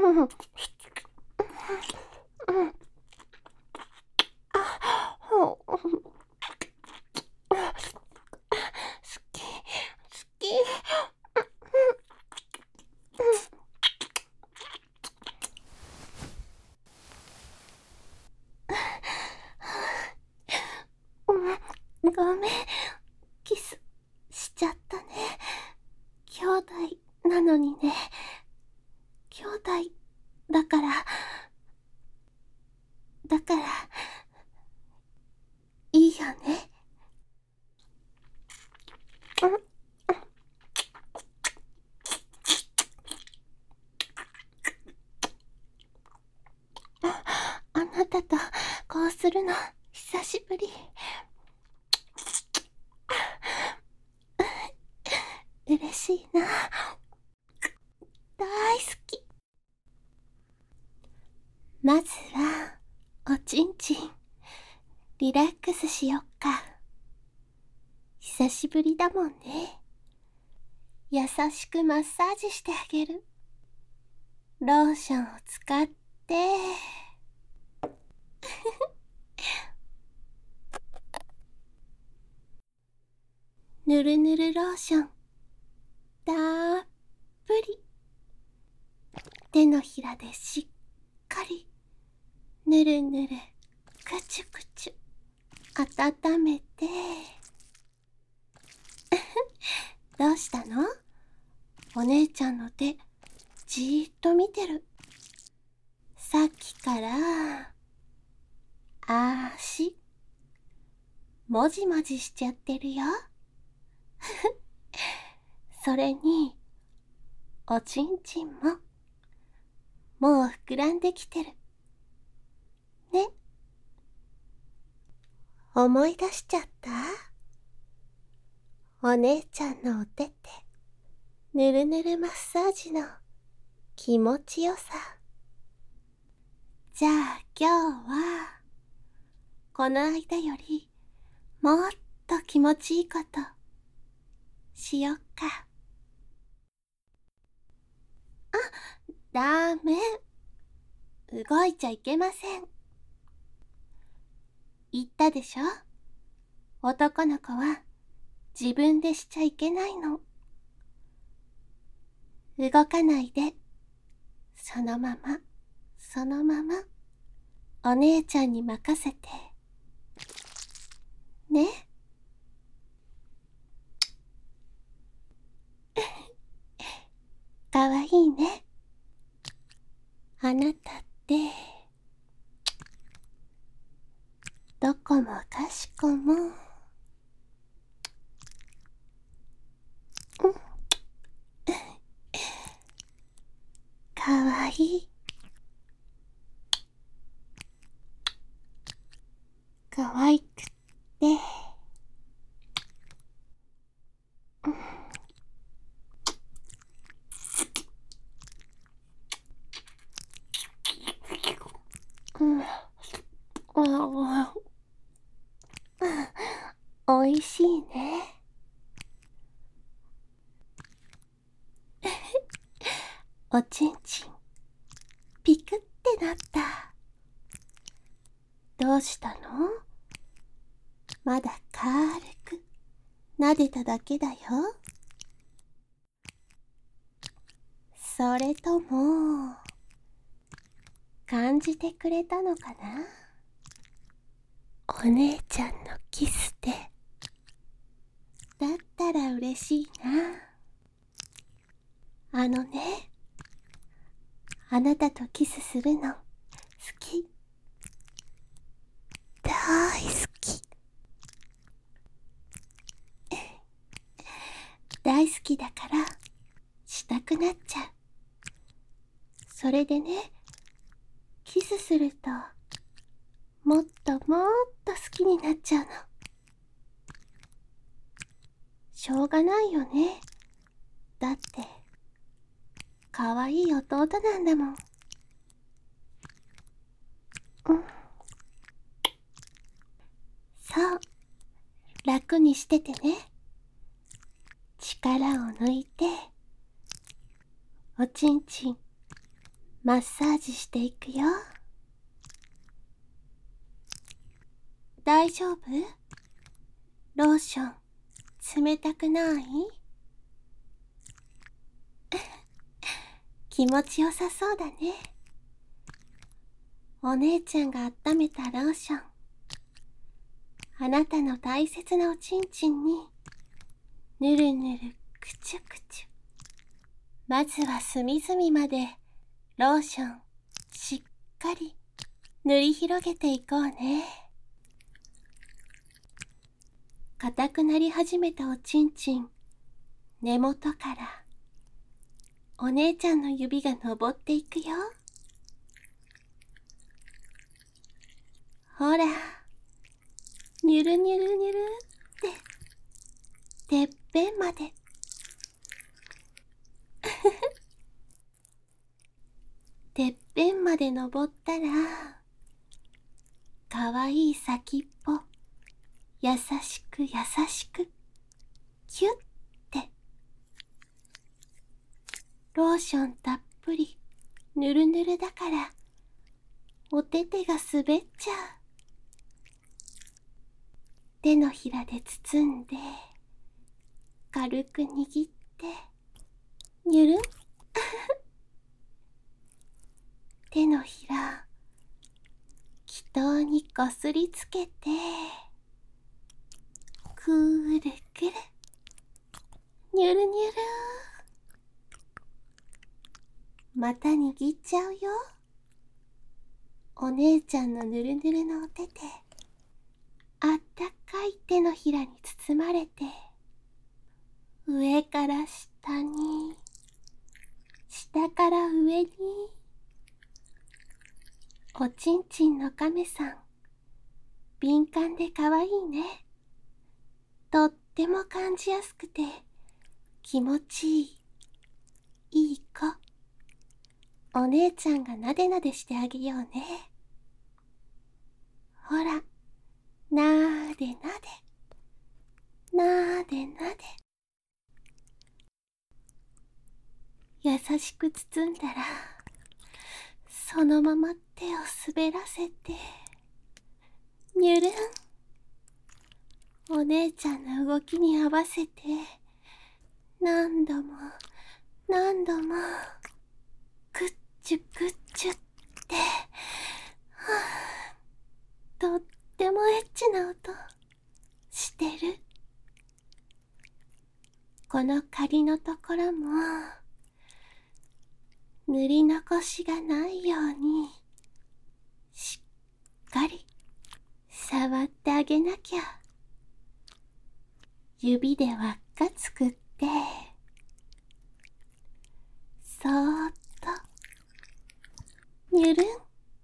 き。ごめん、キスしちゃったね。兄弟なのにね。兄弟だから、いいよね。あなたとこうするの久しぶり。嬉しいな。大好き。まずはおちんちんリラックスしよっか。久しぶりだもんね。優しくマッサージしてあげる。ローションを使ってぬるぬるローションたっぷり。手のひらでしっかりぬるぬるくちゅくちゅ温めてどうしたの？お姉ちゃんの手じーっと見てる。さっきから足もじもじしちゃってるよ。それにおちんちんももう膨らんできてるね。思い出しちゃった？お姉ちゃんのお手手ぬるぬるマッサージの気持ちよさ。じゃあ今日はこの間よりもっと気持ちいいことしよっか。ダメ。動いちゃいけません。言ったでしょ？男の子は自分でしちゃいけないの。動かないで。そのまま、そのまま、お姉ちゃんに任せて。ね。かわいいね。あなたって、どこもかしこも、かわいい。かわいくって、おいしいね。おちんちんピクってなった。どうしたの？まだ軽く撫でただけだよ。それとも感じてくれたのかな？お姉ちゃんのキスで。だったら嬉しいな。あのね、あなたとキスするの好き。大好き。大好きだからしたくなっちゃう。それでね、キスするともっともっと好きになっちゃうの。しょうがないよね。だってかわいい弟なんだもん。そう、楽にしててね。力を抜いておちんちんマッサージしていくよ。大丈夫？ローション冷たくない？気持ちよさそうだね。お姉ちゃんが温めたローション、あなたの大切なおちんちんにぬるぬるくちゅくちゅ。まずは隅々までローションしっかり塗り広げていこうね。硬くなり始めたおちんちん、根元からお姉ちゃんの指が登っていくよ。ほら、にゅるにゅるにゅるっててっぺんまで。てっぺんまで登ったら、かわいい先っぽ優しく優しくキュッて。ローションたっぷりぬるぬるだからお手手が滑っちゃう。手のひらで包んで軽く握ってにゅるん。手のひら気筒にこすりつけてくるくるにゅるにゅる。また握っちゃうよ。お姉ちゃんのぬるぬるのお手であったかい手のひらに包まれて、上から下に下から上に。おちんちんの亀さん、敏感でかわいいね。とっても感じやすくて気持ちいいいい子。お姉ちゃんがなでなでしてあげようね。ほら、なーでなでなーでなで。優しく包んだらそのまま手を滑らせてにゅるん。お姉ちゃんの動きに合わせて何度も何度もくっちゅくっちゅって、とってもエッチな音してる。この仮のところも塗り残しがないようにしっかり触ってあげなきゃ。指で輪っか作ってそーっとにゅるん。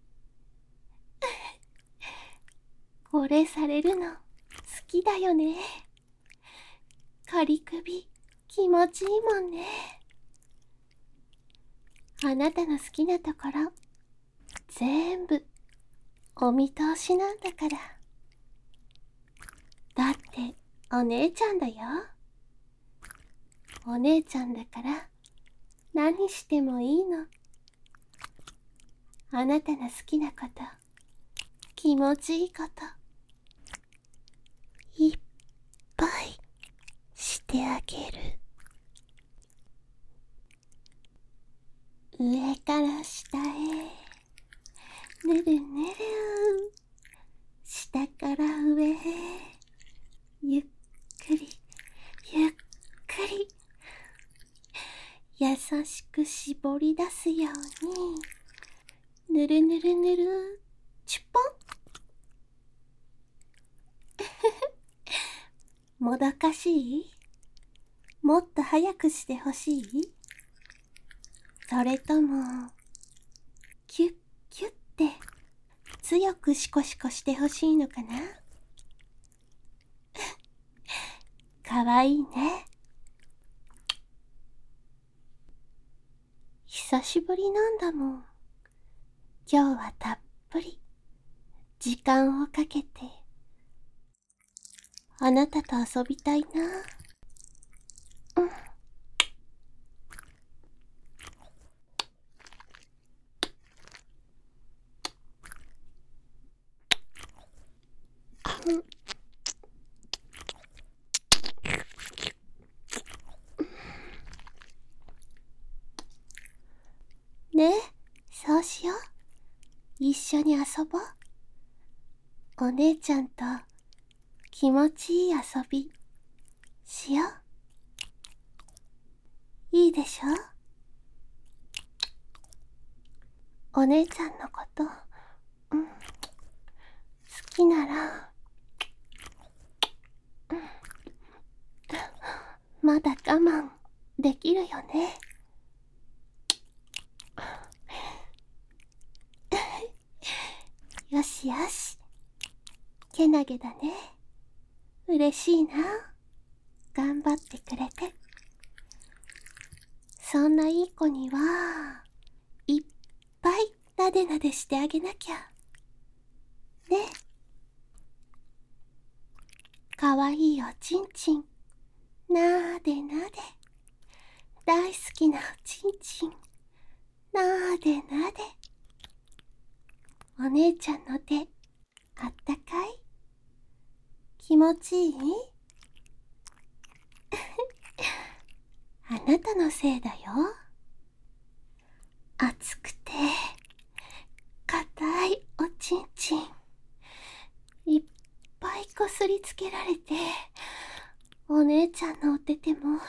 これされるの好きだよね。仮首気持ちいいもんね。あなたの好きなところ全部お見通しなんだから。だってお姉ちゃんだよ。お姉ちゃんだから何してもいいの。あなたの好きなこと、気持ちいいこといっぱいしてあげる。上から下へぬるぬる、下から上へゆっくりゆっくり優しく絞り出すようにぬるぬるぬるチュポン。もどかしい？もっと早くしてほしい？それともキュッキュッて強くシコシコしてほしいのかな？かわいいね。久しぶりなんだもん。今日はたっぷり時間をかけてあなたと遊びたいな。うん。 一緒に遊ぼう。お姉ちゃんと気持ちいい遊びしよう。いいでしょ？お姉ちゃんのこと、好きなら、まだ我慢できるよね。よしよし。けなげだね。嬉しいな。頑張ってくれて。そんないい子には、いっぱいなでなでしてあげなきゃ。ね。かわいいおちんちん。なでなで。大好きなおちんちん。なでなで。お姉ちゃんの手、あったかい？気持ちいい？あなたのせいだよ。熱くて、硬いおちんちん。いっぱいこすりつけられて、お姉ちゃんのお手手も、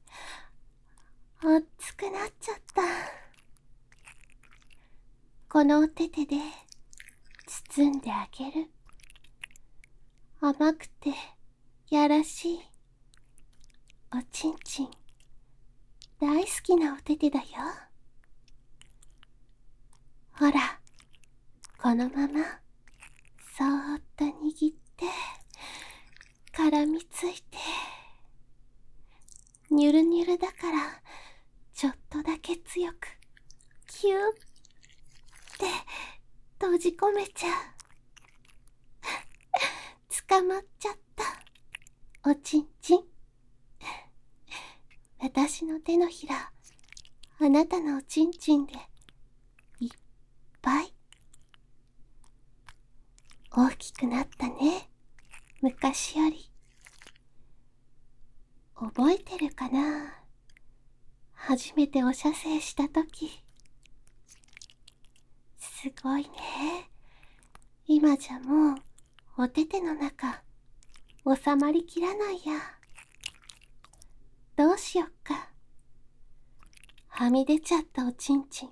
熱くなっちゃった。このお手手で、包んであげる。甘くて、やらしい、おちんちん。大好きなお手手だよ。ほら、このまま、そーっと握って、絡みついて、ニュルニュルだから、ちょっとだけ強く、キューって閉じ込めちゃう。捕まっちゃった、おちんちん。私の手のひら、あなたのおちんちんで、いっぱい。大きくなったね、昔より。覚えてるかな？初めてお射精したとき。すごいね。今じゃもう、お手手の中、収まりきらないや。どうしよっか。はみ出ちゃったおちんちん。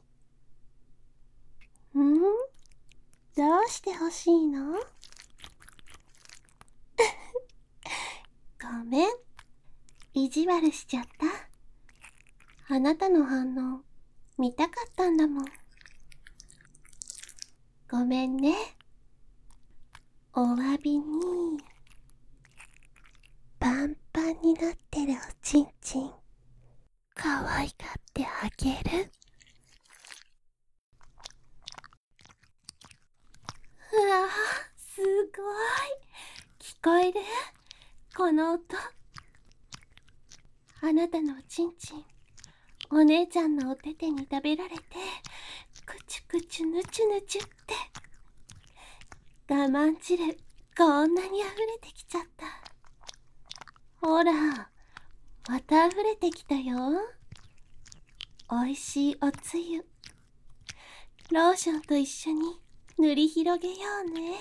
どうしてほしいの？ごめん。意地悪しちゃった。あなたの反応、見たかったんだもん。ごめんね。お詫びに、パンパンになってるおちんちん、かわいがってあげる。うわぁ、すごい。聞こえる？この音。あなたのおちんちん、お姉ちゃんのお手手に食べられて、くちゅくちゅぬちゅぬちゅって。我慢汁、こんなに溢れてきちゃった。ほら、また溢れてきたよ。おいしいおつゆ。ローションと一緒に塗り広げようね。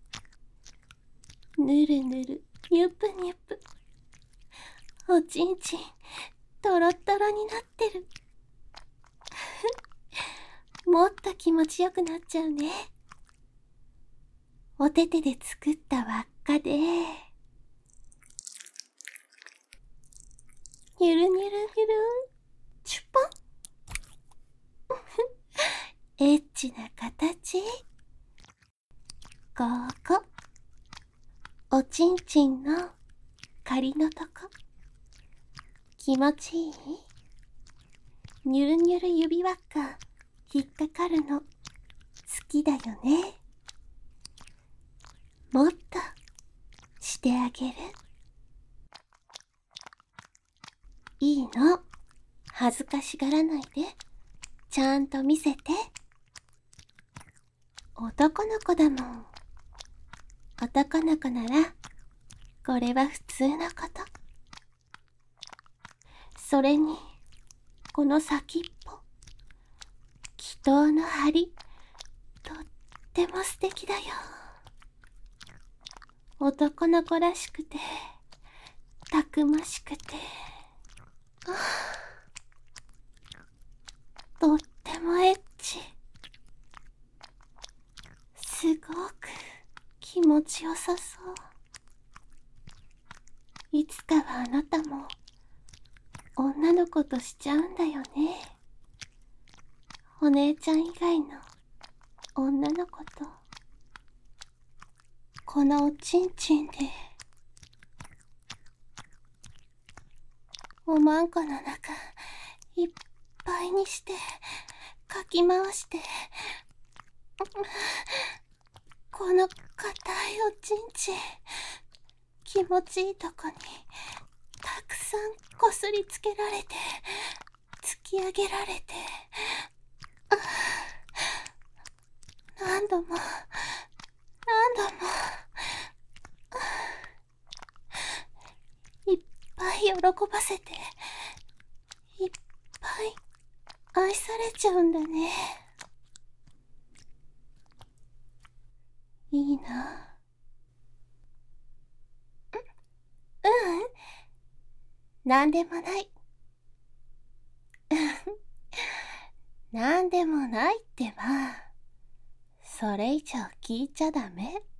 ぬるぬる、にゅぷにゅぷ。おちんちん、とろとろになってる。もっと気持ちよくなっちゃうね。お手手で作った輪っかで、にゅるにゅるにゅる、チュポン。エッチな形。ここ。おちんちんの仮のとこ。気持ちいい？にゅるにゅる指輪っか引っかかるの好きだよね。もっとしてあげる。いいの。恥ずかしがらないで。ちゃんと見せて。男の子だもん。男の子なら、これは普通のこと。それに、この先っぽ。祈祷の針、とっっても素敵だよ。男の子らしくて、たくましくて、とってもエッチ。すごく気持ちよさそう。いつかはあなたも女の子としちゃうんだよね。お姉ちゃん以外の女の子と。このおちんちんでおまんこの中いっぱいにしてかき回して、この硬いおちんちん、気持ちいいとこにたくさんこすりつけられて、突き上げられて、何度も何度も、いっぱい喜ばせて、いっぱい愛されちゃうんだね。いいな。なんでもない。なんでもないってば。それ以上聞いちゃダメ。